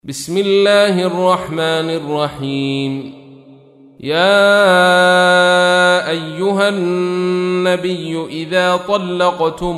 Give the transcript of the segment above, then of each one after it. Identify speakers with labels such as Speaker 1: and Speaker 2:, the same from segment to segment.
Speaker 1: بسم الله الرحمن الرحيم. يا أيها النبي إذا طلقتم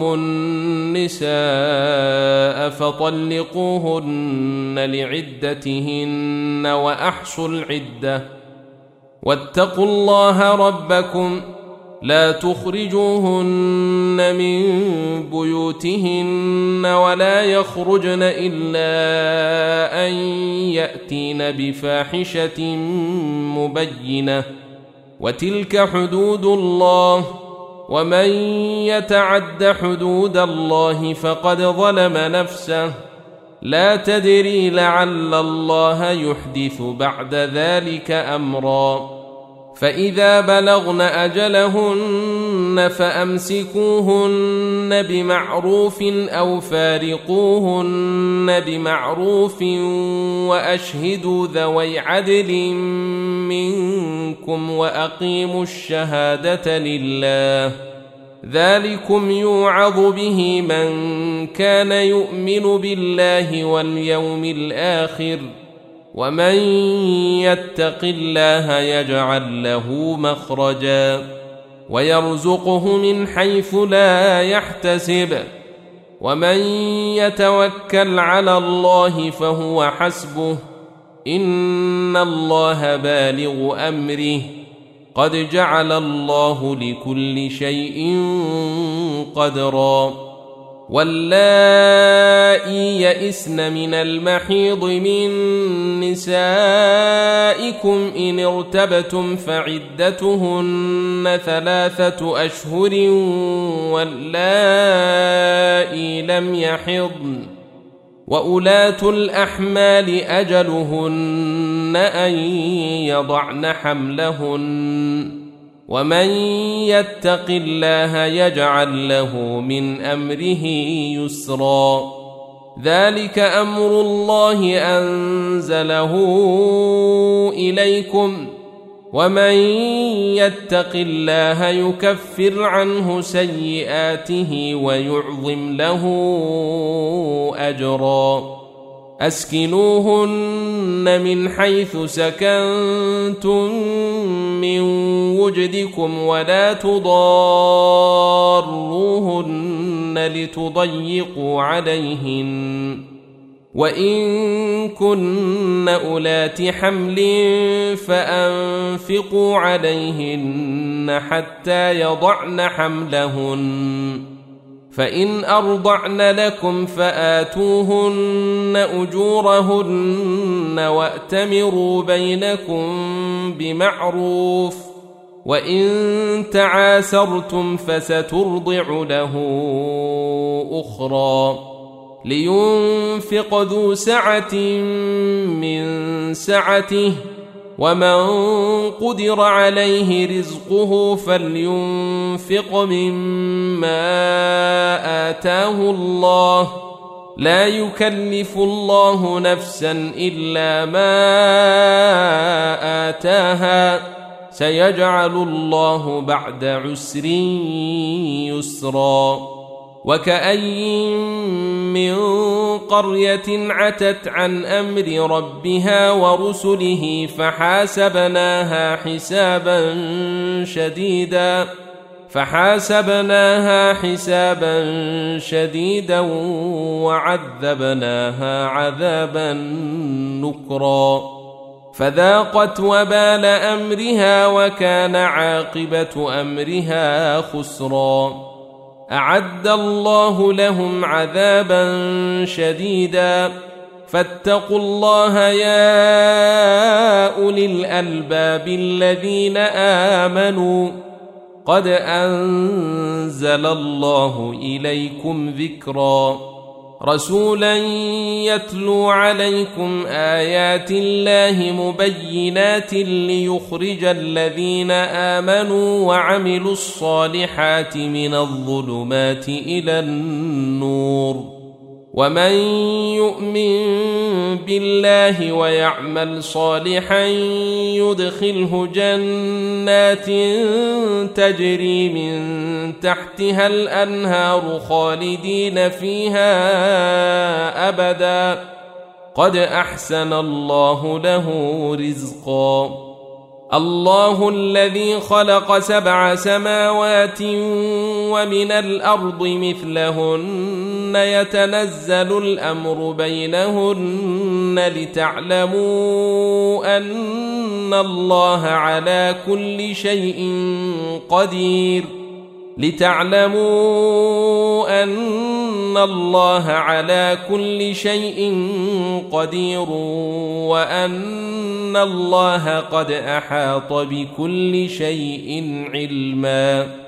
Speaker 1: النساء فطلقوهن لعدتهن وأحصوا العدة واتقوا الله ربكم لا تخرجوهن من بيوتهن ولا يخرجن إلا أن يأتين بفاحشة مبينة وتلك حدود الله ومن يتعد حدود الله فقد ظلم نفسه لا تدري لعل الله يحدث بعد ذلك أمرا. فإذا بلغن أجلهن فأمسكوهن بمعروف أو فارقوهن بمعروف وأشهدوا ذوي عدل منكم وأقيموا الشهادة لله ذلكم يوعظ به من كان يؤمن بالله واليوم الآخر ومن يتق الله يجعل له مخرجا ويرزقه من حيث لا يحتسب ومن يتوكل على الله فهو حسبه إن الله بالغ أمره قد جعل الله لكل شيء قدرا. واللائي يئسن من المحيض من نسائكم إن ارتبتم فعدتهن 3 أشهر واللائي لم يحضن وأولاة الأحمال أجلهن أن يضعن حملهن ومن يتق الله يجعل له من أمره يسرا. ذلك أمر الله أنزله إليكم ومن يتق الله يكفر عنه سيئاته ويعظم له أجرا. أسكنوهن من حيث سكنتم من وجدكم ولا تضاروهن لتضيقوا عليهن وإن كن أولات حمل فأنفقوا عليهن حتى يضعن حملهن فإن أرضعن لكم فآتوهن أجورهن وأتمروا بينكم بمعروف وإن تعاسرتم فسترضع له أخرى. لينفق ذو سعة من سعته ومن قدر عليه رزقه فلينفق مما آتاه الله لا يكلف الله نفسا إلا ما آتاها سيجعل الله بعد عسر يسرا. وكأين من قرية عتت عن أمر ربها ورسله فحاسبناها حسابا شديدا وعذبناها عذابا نكرا فذاقت وبال أمرها وكان عاقبة أمرها خسرا. أعد الله لهم عذابا شديدا فاتقوا الله يا أولي الألباب الذين آمنوا قد أنزل الله إليكم ذكرا. رسولا يتلو عليكم آيات الله مبينات ليخرج الذين آمنوا وعملوا الصالحات من الظلمات إلى النور ومن يؤمن بالله ويعمل صالحا يدخله جنات تجري من تحتها الأنهار خالدين فيها أبدا قد أحسن الله له رزقا. الله الذي خلق 7 سماوات ومن الأرض مثلهن يتنزل الأمر بينهن لتعلموا أن الله على كل شيء قدير وأن الله قد أحاط بكل شيء علما.